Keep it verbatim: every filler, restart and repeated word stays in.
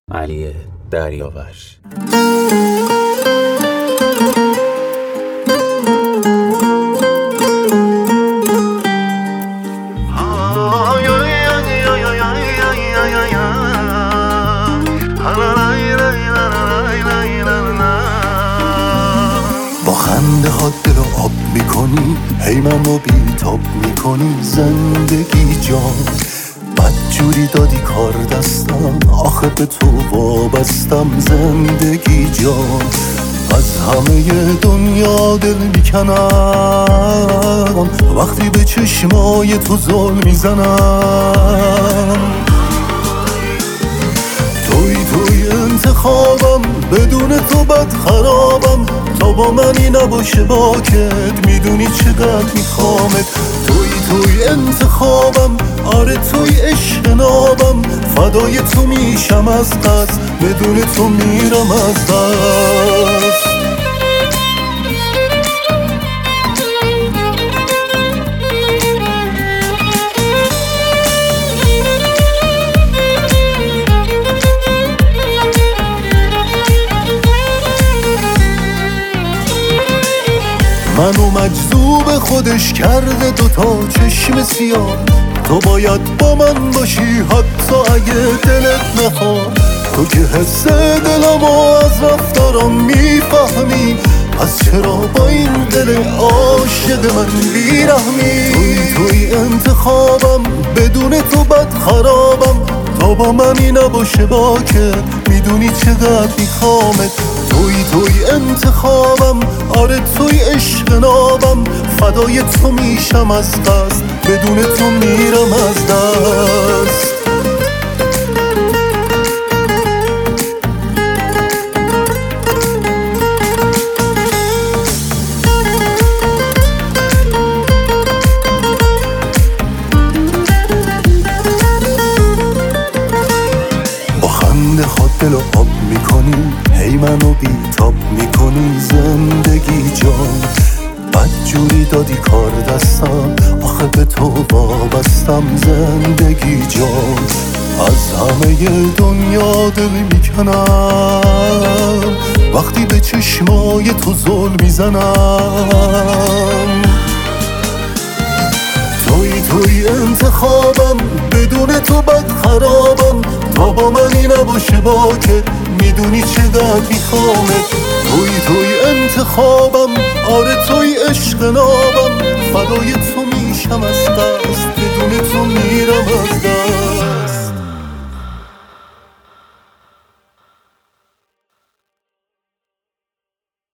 علی دریاور. با خنده ها دل آب میکنی، هی منو بیتاب میکنی زندگی جان. بدجوری دادی کار دستم، آخه به تو وابستم زندگی جان. از همه دنیا دل میکنم وقتی به چشمای تو زل میزنم. توی توی انتخابم، بدون تو بد خرابم. تا با منی نباشه باکت، میدونی چقدر میخوامت. توی توی انتخابم، آره توی عشق نابم. فدای تو میشم از قصد، بدون تو میرم از دست. منو مجذوب خودش کرده دوتا چشم سیاه. تو باید با من باشی حتی اگه دلت نخواد. تو که حس دلمو از رفتارم میفهمی، پس چرا با این دل عاشق من بیرحمی؟ توی توی انتخابم، بدون تو بد خرابم. تا با منی نباشه باکت، میدونی چقدر میخوامت. توی توی انتخابم، آره توی عشق نابم. فدای تو میشم از قصد، بدون تو میرم از دست. با خنده ها دل آب میکنی، هی منو بیتاب میکنی زندگی جان. بدجوری دادی کار دستم، آخه به تو وابستم زندگی جان. از همه دنیا دل میکنم وقتی به چشمای تو زل میزنم. توی توی انتخابم، بدون تو بد خرابم. تا با منی نباشه باکت، میدونی چقدر میخوامت. توی توی انتخابم، آره توی عشق نابم. فدای تو میشم از دست، بدون تو میرم از دست.